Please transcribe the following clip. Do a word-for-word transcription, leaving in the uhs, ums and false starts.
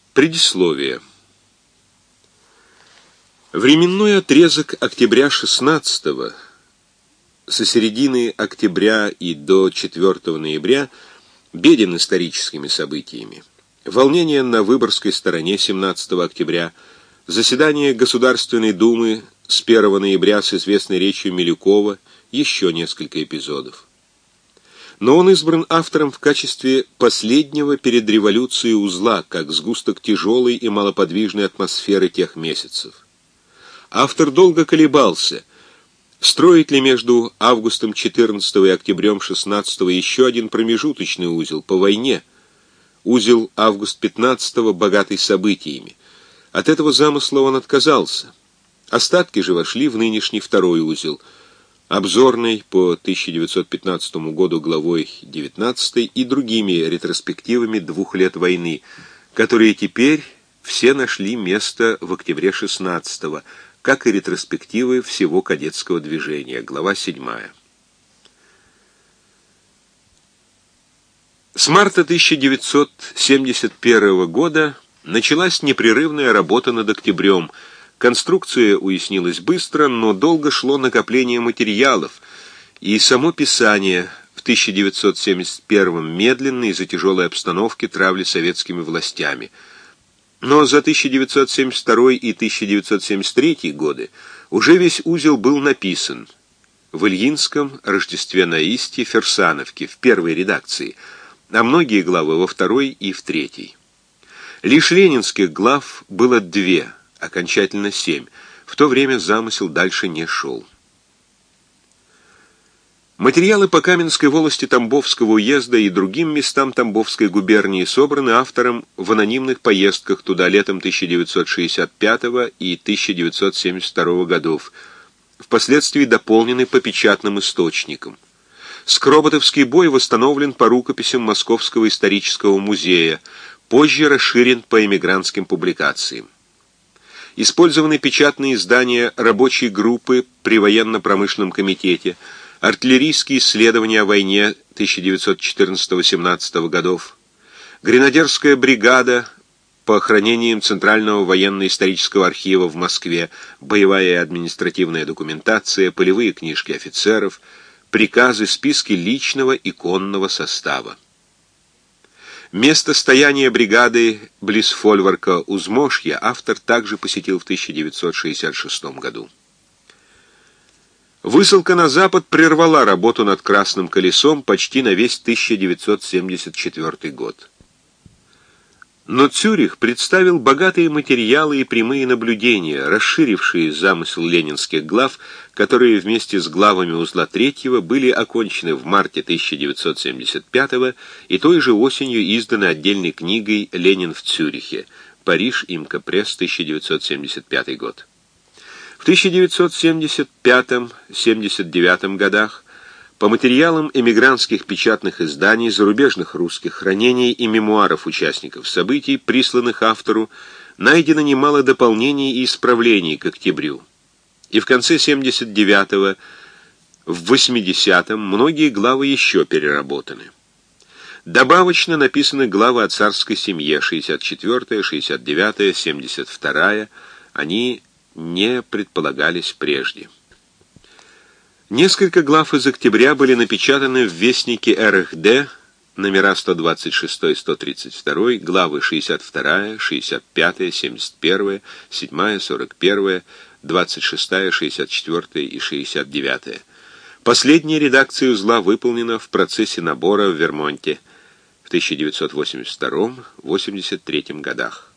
Предисловие. Временной отрезок октября шестнадцатого, со середины октября и до четвёртого ноября, беден историческими событиями. Волнения на Выборгской стороне семнадцатого октября, заседание Государственной Думы с первого ноября с известной речью Милюкова, еще несколько эпизодов. Но он избран автором в качестве последнего перед революцией узла, как сгусток тяжелой и малоподвижной атмосферы тех месяцев. Автор долго колебался, строить ли между августом четырнадцатого и октябрем шестнадцатого еще один промежуточный узел по войне, узел август пятнадцатого, богатый событиями. От этого замысла он отказался. Остатки же вошли в нынешний второй узел, обзорный по тысяча девятьсот пятнадцатому году главой девятнадцатой и другими ретроспективами двух лет войны, которые теперь все нашли место в октябре шестнадцатого, как и ретроспективы всего кадетского движения, глава седьмая. С марта тысяча девятьсот семьдесят первого года началась непрерывная работа над октябрем. Конструкция уяснилась быстро, но долго шло накопление материалов, и само писание в тысяча девятьсот семьдесят первом медленно из-за тяжелой обстановки травли советскими властями. Но за тысяча девятьсот семьдесят второй и тысяча девятьсот семьдесят третий годы уже весь узел был написан в Ильинском, Рождестве на Исте, Ферсановке в первой редакции, а многие главы во второй и в третьей. Лишь ленинских глав было две, окончательно семь. В то время замысел дальше не шел. Материалы по Каменской волости Тамбовского уезда и другим местам Тамбовской губернии собраны автором в анонимных поездках туда летом тысяча девятьсот шестьдесят пятого и тысяча девятьсот семьдесят второго годов, впоследствии дополнены по печатным источникам. Скроботовский бой восстановлен по рукописям Московского исторического музея, позже расширен по эмигрантским публикациям. Использованы печатные издания рабочей группы при военно-промышленном комитете, артиллерийские исследования о войне тысяча девятьсот четырнадцатого-семнадцатого годов, гренадерская бригада по охранениям Центрального военно-исторического архива в Москве, боевая и административная документация, полевые книжки офицеров, приказы, списки личного и конного состава. Место стояния бригады близ фольварка Узмошья автор также посетил в тысяча девятьсот шестьдесят шестом году. Высылка на запад прервала работу над «Красным колесом» почти на весь тысяча девятьсот семьдесят четвёртый год. Но Цюрих представил богатые материалы и прямые наблюдения, расширившие замысел ленинских глав, которые вместе с главами узла третьего были окончены в марте тысяча девятьсот семьдесят пятого и той же осенью изданы отдельной книгой «Ленин в Цюрихе», Париж, Имка Пресс, тысяча девятьсот семьдесят пятый год. В тысяча девятьсот семьдесят пятом — семьдесят девятом годах по материалам эмигрантских печатных изданий, зарубежных русских хранений и мемуаров участников событий, присланных автору, найдено немало дополнений и исправлений к октябрю. И в конце семьдесят девятого, в восьмидесятом многие главы еще переработаны. Добавочно написаны главы о царской семье шестьдесят четвёртая, шестьдесят девятая, семьдесят вторая. Они не предполагались прежде. Несколько глав из октября были напечатаны в Вестнике эр эх дэ, номера сто двадцать шесть — сто тридцать два, главы шестьдесят два, шестьдесят пять, семьдесят один, семь, сорок один, двадцать шесть, шестьдесят четыре и шестьдесят девять. Последняя редакция узла выполнена в процессе набора в Вермонте в тысяча девятьсот восемьдесят втором — восемьдесят третьем годах.